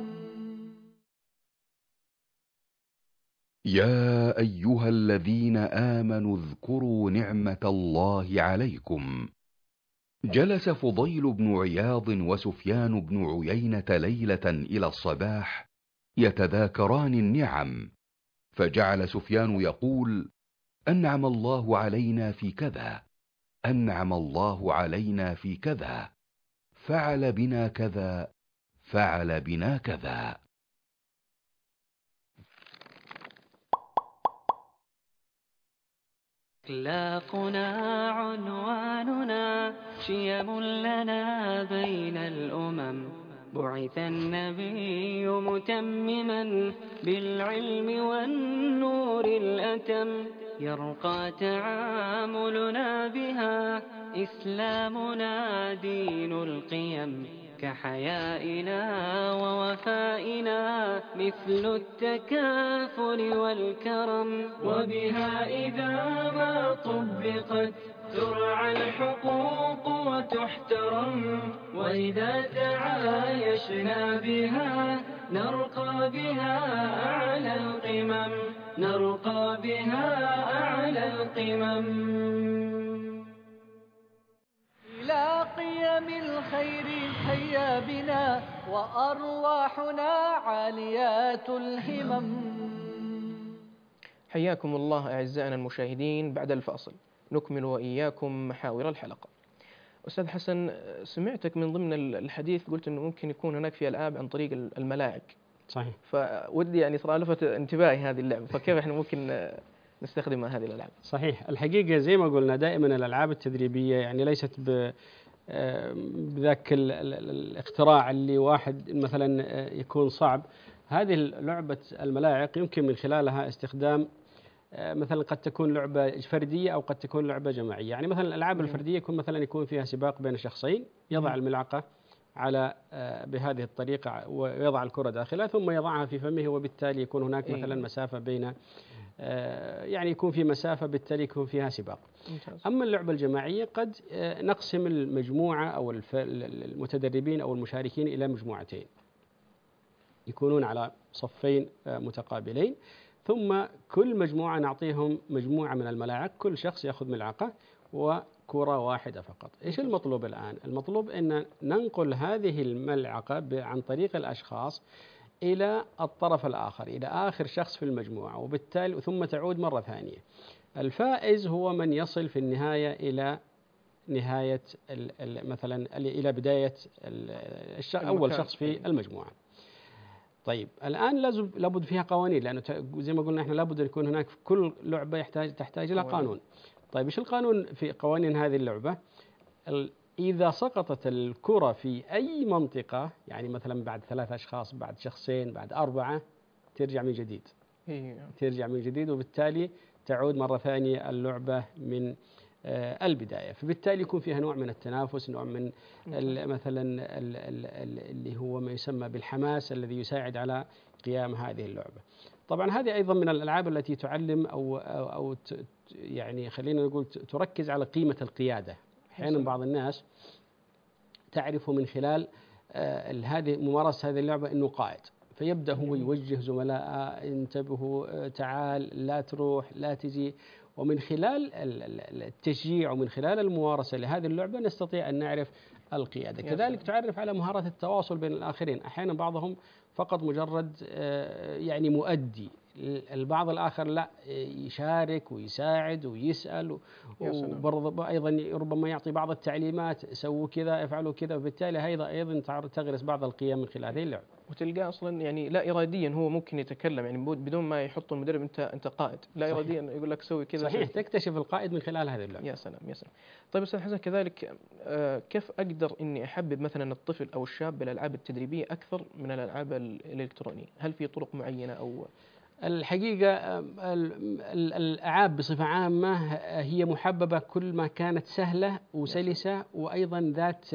يا أيها الذين آمنوا اذكروا نعمة الله عليكم. جلس فضيل بن عياض وسفيان بن عيينة ليلة إلى الصباح يتذاكران النعم، فجعل سفيان يقول: أنعم الله علينا في كذا، أنعم الله علينا في كذا، فعل بنا كذا، فعل بنا كذا.
أخلاقنا عنواننا، شيم لنا بين الأمم. بعث النبي متمما بالعلم والنور الأتم. يرقى تعاملنا بها، إسلامنا دين القيم. كحيائنا ووفائنا مثل التكافل والكرم. وبها إذا ما طبقت ترعى الحقوق وتحترم. وإذا تعايشنا بها نرقى بها أعلى القمم، نرقى بها أعلى القمم.
إلى قيم الخير هيا بنا وأرواحنا عاليات الهمم.
حياكم الله أعزائنا المشاهدين. بعد الفاصل نكمل وإياكم محاور الحلقة. أستاذ حسن، سمعتك من ضمن الحديث قلت أنه ممكن يكون هناك في ألعاب عن طريق الملاعق.
صحيح.
فودي يعني صراحة لفت انتباهي هذه اللعبة، فكيف احنا ممكن نستخدم هذه الألعاب؟
صحيح. الحقيقة زي ما قلنا دائما الألعاب التدريبية يعني ليست بذاك الاختراع اللي واحد مثلا يكون صعب. هذه لعبة الملاعق يمكن من خلالها استخدام مثلا قد تكون لعبة فردية أو قد تكون لعبة جماعية. يعني مثلا الألعاب الفردية يكون مثلا يكون فيها سباق بين شخصين، يضع الملعقة على بهذه الطريقة ويضع الكرة داخلها ثم يضعها في فمه، وبالتالي يكون هناك مثلا مسافة بين يعني يكون في مسافة، بالتالي يكون فيها سباق. أما اللعبة الجماعية قد نقسم المجموعة أو المتدربين أو المشاركين إلى مجموعتين يكونون على صفين متقابلين، ثم كل مجموعة نعطيهم مجموعة من الملاعق، كل شخص يأخذ ملعقة وكرة واحدة فقط. إيش المطلوب الآن؟ المطلوب أن ننقل هذه الملعقة عن طريق الأشخاص إلى الطرف الآخر، إلى آخر شخص في المجموعة، وبالتالي ثم تعود مرة ثانية. الفائز هو من يصل في النهاية إلى نهاية مثلا إلى بداية أول شخص في المجموعة. طيب الآن لازم لابد فيها قوانين، لأنه زي ما قلنا إحنا لابد أن يكون هناك في كل لعبة يحتاج تحتاج إلى قانون. طيب إيش القانون في قوانين هذه اللعبة؟ إذا سقطت الكرة في أي منطقة، يعني مثلا بعد ثلاث أشخاص، بعد شخصين، بعد أربعة، ترجع من جديد. ترجع من جديد، وبالتالي تعود مرة ثانية اللعبة من البداية. فبالتالي يكون فيها نوع من التنافس، نوع من مثلا اللي هو ما يسمى بالحماس الذي يساعد على قيام هذه اللعبة. طبعا هذه أيضا من الألعاب التي تعلم أو أو, أو يعني خلينا نقول تركز على قيمة القيادة. أحيانا بعض الناس تعرف من خلال هذه ممارسة هذه اللعبة أنه قائد، فيبدأ هو يوجه زملائه انتبهوا، تعال، لا تروح، لا تجي. ومن خلال التشجيع ومن خلال الممارسة لهذه اللعبة نستطيع أن نعرف القيادة. كذلك تعرف على مهارات التواصل بين الآخرين. أحيانا بعضهم فقط مجرد يعني مؤدي، البعض الآخر لا، يشارك ويساعد ويسأل، وبرضه أيضا ربما يعطي بعض التعليمات، سووا كذا، افعلوا كذا. وبالتالي هذا أيضا تغرس بعض القيم من خلال هذه اللعبة.
وتلقاه أصلا يعني لا إراديا هو ممكن يتكلم، يعني بدون ما يحط المدرب أنت أنت قائد، لا صحيح. إراديا يقول لك سوي كذا.
صحيح، تكتشف القائد من خلال هذه اللعبة.
يا سلام يا سلام. طيب أستاذ حسن، كذلك كيف أقدر إني أحبب مثلا الطفل أو الشاب بالألعاب التدريبية أكثر من الألعاب الإلكترونية؟ هل في طرق معينة أو؟
الحقيقة الألعاب بصفة عامة هي محببة كل ما كانت سهلة وسلسة، وأيضا ذات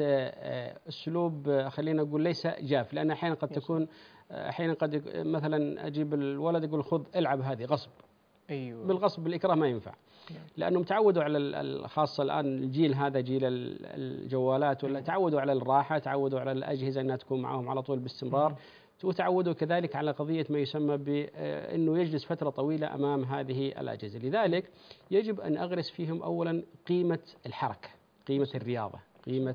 أسلوب خلينا نقول ليس جاف، لأن أحيانا قد تكون أحيانا قد مثلا أجيب الولد يقول خذ العب هذه غصب.
أيوة.
بالغصب بالإكراه ما ينفع، لأنهم تعودوا على الخاصة الآن الجيل هذا جيل الجوالات، ولا تعودوا على الراحة، تعودوا على الأجهزة أنها تكون معهم على طول باستمرار، وتعودوا كذلك على قضية ما يسمى بأنه يجلس فترة طويلة أمام هذه الأجهزة. لذلك يجب أن أغرس فيهم أولا قيمة الحركة، قيمة الرياضة، قيمة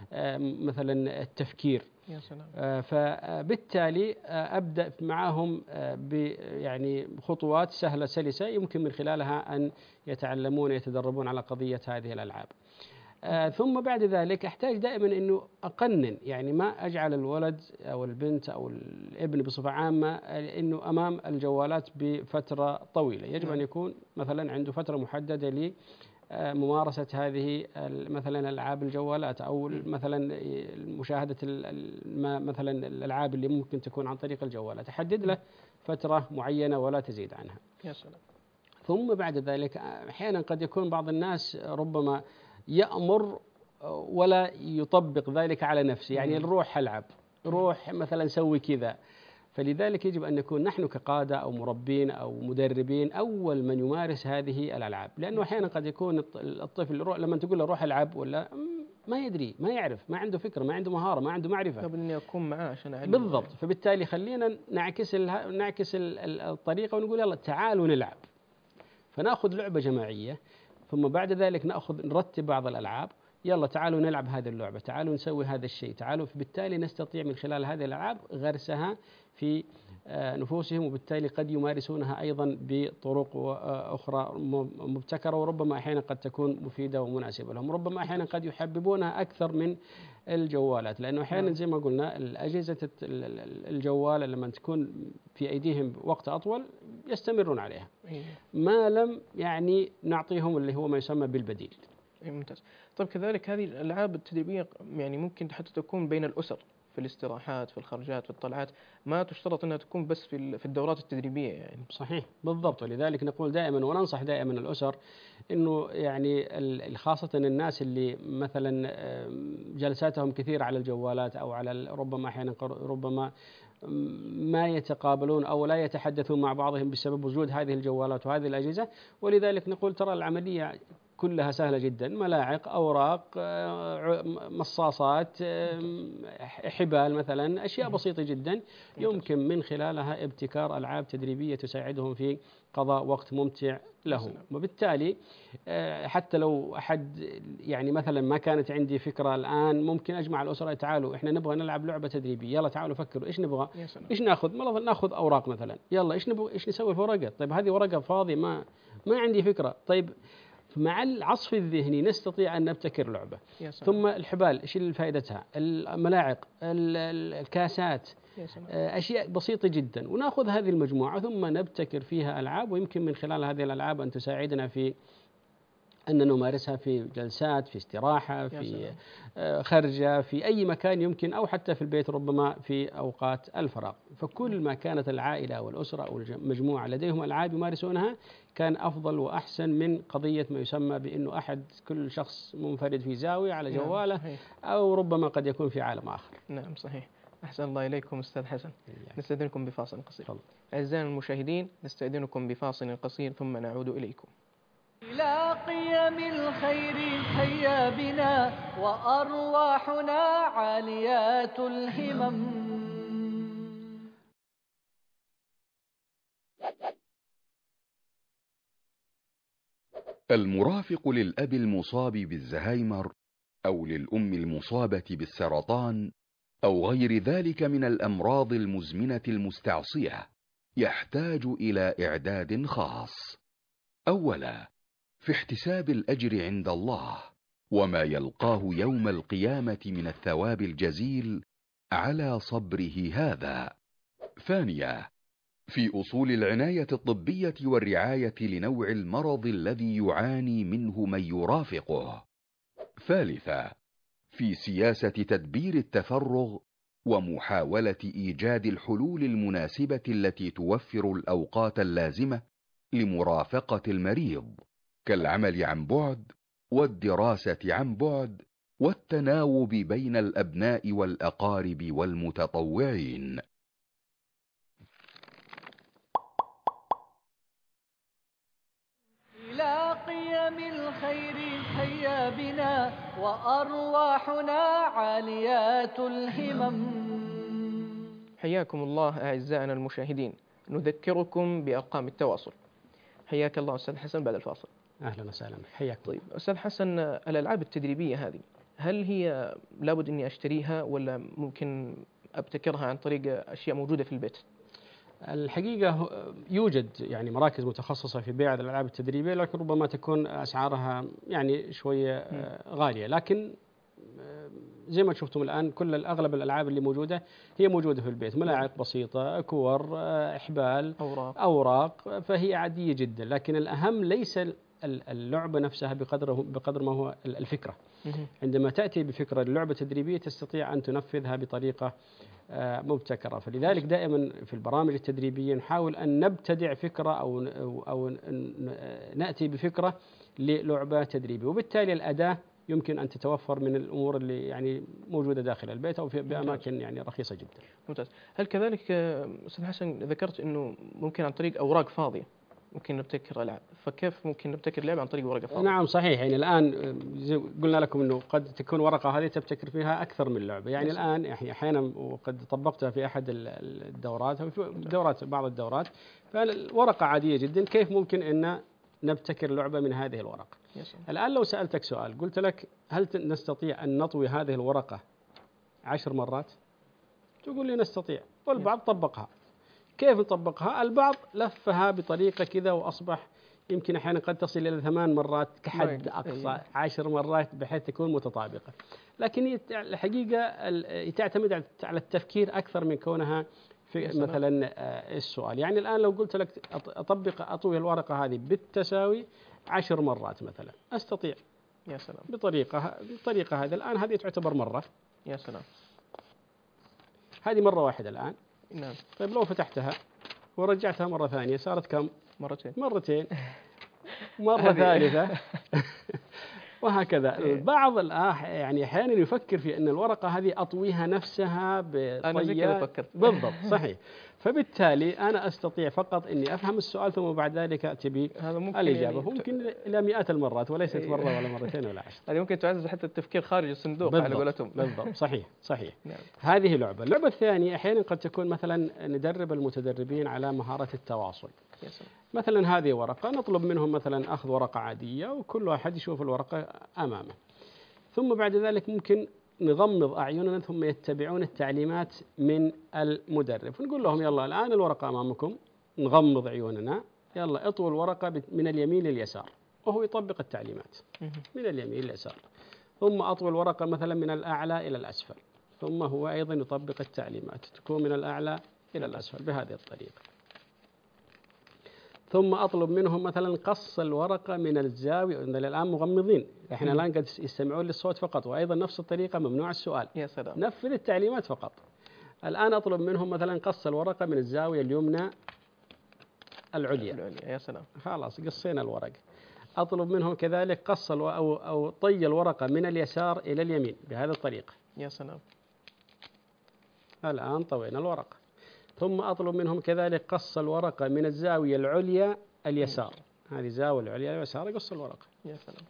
مثلا التفكير.
يا سلام.
فبالتالي أبدأ معهم ب يعني خطوات سهلة سلسة يمكن من خلالها أن يتعلمون يتدربون على قضية هذه الألعاب. آه ثم بعد ذلك أحتاج دائما أنه أقنن، يعني ما أجعل الولد أو البنت أو الابن بصفة عامة أنه أمام الجوالات بفترة طويلة. يجب أن يكون مثلا عنده فترة محددة لممارسة هذه مثلا ألعاب الجوالات، أو مثلا مشاهدة مثلا الألعاب اللي ممكن تكون عن طريق الجوالات. أحدد له فترة معينة ولا تزيد عنها.
يا سلام.
ثم بعد ذلك أحيانا قد يكون بعض الناس ربما يأمر ولا يطبق ذلك على نفسه، يعني نروح ألعب، روح مثلا سوي كذا. فلذلك يجب أن نكون نحن كقادة أو مربين أو مدربين أول من يمارس هذه الألعاب، لأنه أحيانا قد يكون الطفل لما تقول له روح ألعب ولا ما يدري، ما يعرف، ما عنده فكرة، ما عنده مهارة، ما عنده معرفة.
طب إني أكون معاه عشان أعلم.
بالضبط. فبالتالي خلينا نعكس نعكس الطريقة ونقول يلا تعالوا نلعب، فنأخذ لعبة جماعية، ثم بعد ذلك نأخذ نرتب بعض الألعاب، يلا تعالوا نلعب هذه اللعبة، تعالوا نسوي هذا الشيء، تعالوا. فبالتالي نستطيع من خلال هذه الألعاب غرسها في نفوسهم، وبالتالي قد يمارسونها أيضا بطرق أخرى مبتكرة، وربما أحيانا قد تكون مفيدة ومناسبة لهم، ربما أحيانا قد يحببونها أكثر من الجوالات، لأنه أحيانا زي ما قلنا الأجهزة الجوال لما تكون في أيديهم وقت أطول يستمرون عليها ما لم يعني نعطيهم اللي هو ما يسمى بالبديل.
ممتاز. طيب كذلك هذه الألعاب التدريبية يعني ممكن حتى تكون بين الأسر في الاستراحات، في الخرجات، في الطلعات، ما تشترط أنها تكون بس في في الدورات التدريبية يعني.
صحيح بالضبط. ولذلك نقول دائما وننصح دائما الأسر إنه يعني خاصة الناس اللي مثلا جلساتهم كثير على الجوالات أو على ربما أحيانا ربما ما يتقابلون أو لا يتحدثون مع بعضهم بسبب وجود هذه الجوالات وهذه الأجهزة. ولذلك نقول ترى العملية كلها سهلة جدا، ملاعق، أوراق، مصاصات، حبال مثلا، أشياء بسيطة جدا يمكن من خلالها ابتكار ألعاب تدريبية تساعدهم في قضاء وقت ممتع لهم. وبالتالي حتى لو أحد يعني مثلا ما كانت عندي فكرة الآن، ممكن أجمع الأسرة، تعالوا إحنا نبغى نلعب لعبة تدريبية، يلا تعالوا فكروا إيش نبغى، إيش نأخذ، ما نأخذ أوراق مثلا، يلا إيش نبغى، إيش نسوي في ورقة، طيب هذه ورقة فاضية ما ما عندي فكرة، طيب مع العصف الذهني نستطيع أن نبتكر لعبة. ثم الحبال إيش فائدتها، الملاعق، الكاسات، أشياء بسيطة جدا، ونأخذ هذه المجموعة ثم نبتكر فيها ألعاب، ويمكن من خلال هذه الألعاب أن تساعدنا في أن نمارسها في جلسات، في استراحة، في خرجة، في أي مكان يمكن، أو حتى في البيت ربما في أوقات الفراغ. فكل ما كانت العائلة والأسرة أو المجموعة لديهم ألعاب يمارسونها كان أفضل وأحسن من قضية ما يسمى بأنه أحد كل شخص منفرد في زاوية على جواله، نعم أو ربما قد يكون في عالم آخر.
نعم صحيح. أحسن الله إليكم أستاذ حسن. نستأذنكم بفاصل قصير. أعزائنا المشاهدين، نستأذنكم بفاصل قصير ثم نعود إليكم.
إلى قيم الخير هيا بنا وأرواحنا عاليات الهمم.
المرافق للأب المصاب بالزهايمر أو للأم المصابة بالسرطان أو غير ذلك من الأمراض المزمنة المستعصية يحتاج إلى إعداد خاص. أولا، في احتساب الأجر عند الله وما يلقاه يوم القيامة من الثواب الجزيل على صبره هذا. ثانيا، في أصول العناية الطبية والرعاية لنوع المرض الذي يعاني منه من يرافقه. ثالثا، في سياسة تدبير التفرغ ومحاولة إيجاد الحلول المناسبة التي توفر الأوقات اللازمة لمرافقة المريض، كالعمل عن بعد والدراسة عن بعد والتناوب بين الأبناء والأقارب والمتطوعين.
إلى قيم الخير هيا بنا وأرواحنا عاليات الهمم.
حياكم الله أعزائنا المشاهدين، نذكركم بأرقام التواصل. حياك الله أستاذ حسن بعد الفاصل.
أهلا وسهلا، حياك.
طيب أستاذ حسن، الألعاب التدريبية هذه هل هي لابد أني أشتريها ولا ممكن أبتكرها عن طريق أشياء موجودة في البيت؟
الحقيقة يوجد يعني مراكز متخصصة في بيع الألعاب التدريبية، لكن ربما تكون أسعارها يعني شوية غالية، لكن زي ما شفتم الآن كل الأغلب الألعاب اللي موجودة هي موجودة في البيت، ملاعب بسيطة، كور، إحبال،
أوراق.
أوراق، فهي عادية جدا. لكن الأهم ليس اللعبة نفسها بقدر بقدر ما هو الفكرة. عندما تأتي بفكرة اللعبة تدريبية تستطيع أن تنفذها بطريقة مبتكرة. فلذلك دائما في البرامج التدريبية نحاول أن نبتدع فكرة أو أو نأتي بفكرة للعبة تدريبية، وبالتالي الأداة يمكن أن تتوفر من الأمور اللي يعني موجودة داخل البيت أو في بأماكن يعني رخيصة جدا.
ممتاز. هل كذلك أستاذ حسن ذكرت أنه ممكن عن طريق أوراق فاضية ممكن نبتكر ألعاب، فكيف ممكن نبتكر لعبة عن طريق ورقة فاضية؟
نعم صحيح، يعني الآن زي قلنا لكم أنه قد تكون ورقة هذه تبتكر فيها أكثر من لعبة. يعني يس. الآن يعني أحيانا وقد طبقتها في أحد الدورات أو في دورات بعض الدورات، فالورقة عادية جدا، كيف ممكن أن نبتكر لعبة من هذه الورقة؟ يس. الآن لو سألتك سؤال قلت لك هل نستطيع أن نطوي هذه الورقة عشر مرات؟ تقول لي نستطيع، والبعض طبقها. كيف نطبقها؟ البعض لفها بطريقة كذا وأصبح يمكن أحيانا قد تصل إلى ثمان مرات كحد أقصى، عشر مرات بحيث تكون متطابقة. لكن الحقيقة تعتمد على التفكير أكثر من كونها في مثلا السؤال. يعني الآن لو قلت لك أطبق أطوي الورقة هذه بالتساوي عشر مرات مثلا أستطيع.
يا سلام.
بطريقة بالطريقة هذه الآن هذه تعتبر مرة.
يا سلام.
هذه مرة واحدة الآن.
نعم.
طيب لو فتحتها ورجعتها مرة ثانية صارت كم؟
مرتين.
مرتين. مرة ثالثة. وهكذا. البعض الآخر يعني أحيانا يفكر في أن الورقة هذه أطويها نفسها بطيات.
أنا زي كذا فكرت.
بالضبط صحيح. فبالتالي أنا أستطيع فقط أني أفهم السؤال ثم بعد ذلك أتي بالإجابة. يعني ممكن إلى مئات المرات وليست مرة ولا مرتين ولا عشر.
هذه ممكن تعزز حتى التفكير خارج الصندوق على قولتهم.
بالضبط صحيح صحيح. نعم. هذه لعبة. اللعبة الثانية أحيانا قد تكون مثلا ندرب المتدربين على مهارة التواصل. مثلا هذه ورقة نطلب منهم مثلا أخذ ورقة عادية وكل واحد يشوف الورقة أمامه، ثم بعد ذلك ممكن نغمض أعيننا ثم يتبعون التعليمات من المدرب، ونقول لهم يلا الآن الورقة أمامكم، نغمض عيوننا، يلا اطووا الورقة من اليمين لليسار، وهو يطبق التعليمات من اليمين لليسار، ثم أطوي الورقة مثلا من الأعلى إلى الأسفل، ثم هو أيضا يطبق التعليمات تكون من الأعلى إلى الأسفل بهذه الطريقة. ثم أطلب منهم مثلا قص الورقة من الزاوية، الآن مغمضين، إحنا الآن قد يستمعون للصوت فقط، وأيضا نفس الطريقة ممنوع السؤال.
يا سلام.
نفذ التعليمات فقط. الآن أطلب منهم مثلا قص الورقة من الزاوية اليمنى العليا.
العليا. يا سلام.
خلاص قصينا الورق. أطلب منهم كذلك قص أو أو طي الورقة من اليسار إلى اليمين بهذه الطريقة.
يا سلام.
الآن طوينا الورقة. ثم أطلب منهم كذلك قص الورقة من الزاوية العليا اليسار، هذه الزاوية العليا اليسار، قص الورقة.
يا سلام.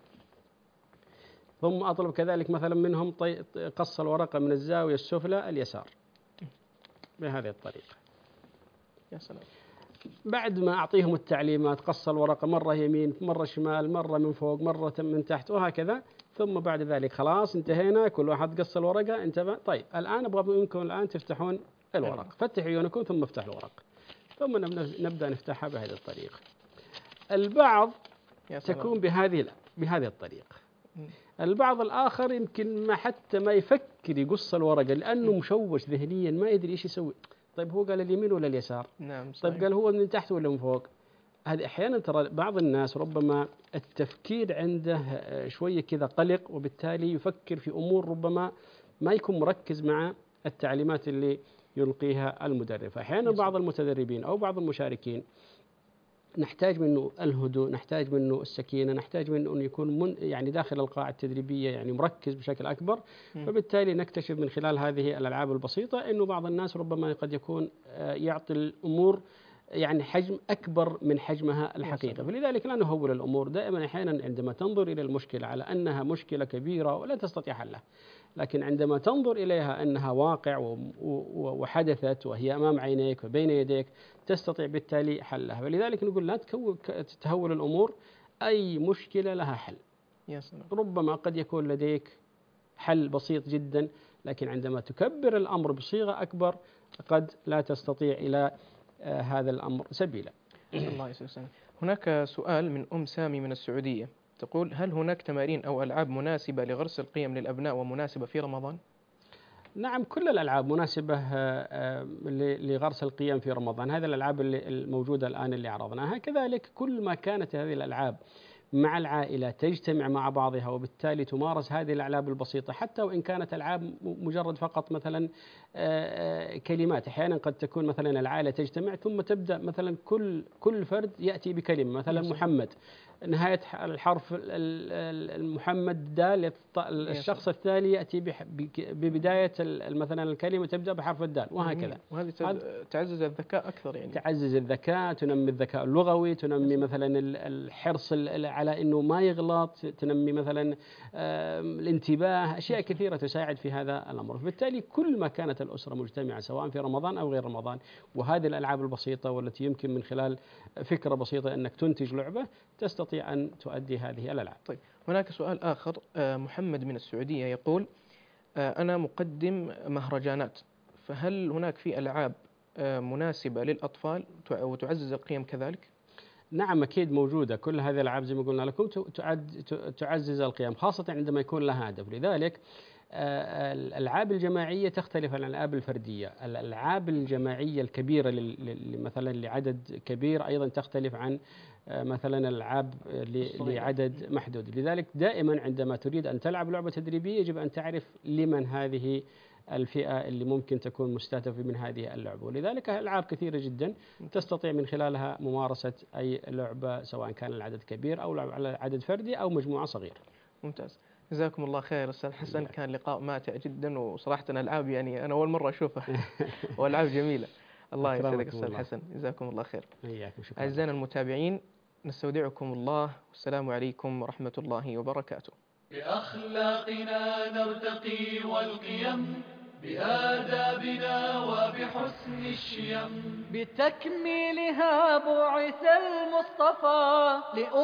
ثم أطلب كذلك مثلا منهم طي قص الورقة من الزاوية السفلى اليسار بهذه الطريقة.
يا سلام.
بعد ما أعطيهم التعليمات، قص الورقة مرة يمين مرة شمال مرة من فوق مرة من تحت وهكذا، ثم بعد ذلك خلاص انتهينا، كل واحد قص الورقة انتبه. طيب الآن أبغى منكم الآن تفتحون الورق، فتحوا عيونكم ثم افتحوا الورق، ثم نبدأ نفتحها بهذه الطريقة. البعض تكون بهذه بهذه الطريقة، البعض الآخر يمكن ما حتى ما يفكر يقص الورقة لأنه مشوش ذهنيا ما يدري إيش يسوي. طيب هو قال اليمين ولا اليسار؟
نعم صحيح.
طيب قال هو من تحت ولا من فوق؟ هذه أحيانا ترى بعض الناس ربما التفكير عنده شوية كذا قلق، وبالتالي يفكر في أمور ربما ما يكون مركز مع التعليمات اللي يلقيها المدرب. أحيانا بعض المتدربين أو بعض المشاركين نحتاج منه الهدوء، نحتاج منه السكينة، نحتاج منه أن يكون من يعني داخل القاعة التدريبية يعني مركز بشكل أكبر. فبالتالي نكتشف من خلال هذه الألعاب البسيطة أنه بعض الناس ربما قد يكون يعطي الأمور يعني حجم أكبر من حجمها الحقيقي، فلذلك لا نهول الأمور. دائما أحيانا عندما تنظر إلى المشكلة على أنها مشكلة كبيرة ولا تستطيع حلها، لكن عندما تنظر إليها أنها واقع وحدثت وهي أمام عينيك وبين يديك تستطيع بالتالي حلها. فلذلك نقول لا تتهول الأمور، أي مشكلة لها حل.
يا سلام.
ربما قد يكون لديك حل بسيط جدا، لكن عندما تكبر الأمر بصيغة أكبر قد لا تستطيع إلى آه هذا الأمر سبيلا.
الله يسلمك. هناك سؤال من أم سامي من السعودية تقول: هل هناك تمارين أو ألعاب مناسبة لغرس القيم للأبناء ومناسبة في رمضان؟
نعم، كل الألعاب مناسبة لغرس القيم في رمضان، هذه الألعاب الموجودة الآن اللي عرضناها. كذلك كل ما كانت هذه الألعاب مع العائلة تجتمع مع بعضها وبالتالي تمارس هذه الألعاب البسيطة، حتى وإن كانت ألعاب مجرد فقط مثلا كلمات. أحيانا قد تكون مثلا العائلة تجتمع ثم تبدأ مثلا كل كل فرد يأتي بكلمة، مثلا محمد، نهاية الحرف المحمد دال، الشخص الثاني يأتي ببداية مثلا الكلمة تبدأ بحرف الدال وهكذا.
وهذه تعزز الذكاء أكثر، يعني
تعزز الذكاء، تنمي الذكاء اللغوي، تنمي مثلا الحرص على أنه ما يغلط، تنمي مثلا الانتباه، أشياء كثيرة تساعد في هذا الأمر. بالتالي كل ما كانت الأسرة مجتمعة سواء في رمضان أو غير رمضان، وهذه الألعاب البسيطة والتي يمكن من خلال فكرة بسيطة أنك تنتج لعبة تستطيع أن تؤدي هذه الألعاب.
طيب هناك سؤال آخر، محمد من السعودية يقول: أنا مقدم مهرجانات، فهل هناك في ألعاب مناسبة للأطفال وتعزز القيم كذلك؟
نعم أكيد موجودة، كل هذه الألعاب زي ما قلنا لكم تعزز القيم، خاصة عندما يكون لها هدف. لذلك الألعاب الجماعية تختلف عن الألعاب الفردية. الألعاب الجماعية الكبيرة مثلا لعدد كبير أيضا تختلف عن مثلا الألعاب لعدد محدود. لذلك دائما عندما تريد أن تلعب لعبة تدريبية يجب أن تعرف لمن هذه الفئة اللي ممكن تكون مستهدفة من هذه اللعبة، ولذلك ألعاب كثيرة جدا تستطيع من خلالها ممارسة أي لعبة سواء كان العدد كبير أو على عدد فردي أو مجموعة صغيرة.
ممتاز، جزاكم الله خير أستاذ حسن، كان لقاء ماتع جدا، وصراحة الألعاب يعني أنا أول مرة أشوفها والألعاب جميلة. الله يسعدك أستاذ حسن، جزاكم الله خير. أعزائنا المتابعين نستودعكم الله، والسلام عليكم ورحمة الله وبركاته.
بأخلاقنا نرتقي والقيم، بآدابنا وبحسن الشيم،
بتكميلها بعث المصطفى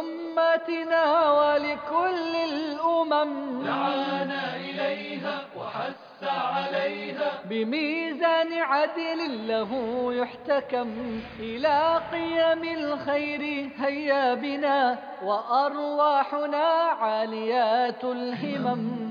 لأمتنا ولكل الأمم،
دعانا إليها وحث عليها
بميزان عدل له يحتكم، إلى قيم الخير هيا بنا وأرواحنا عاليات الهمم.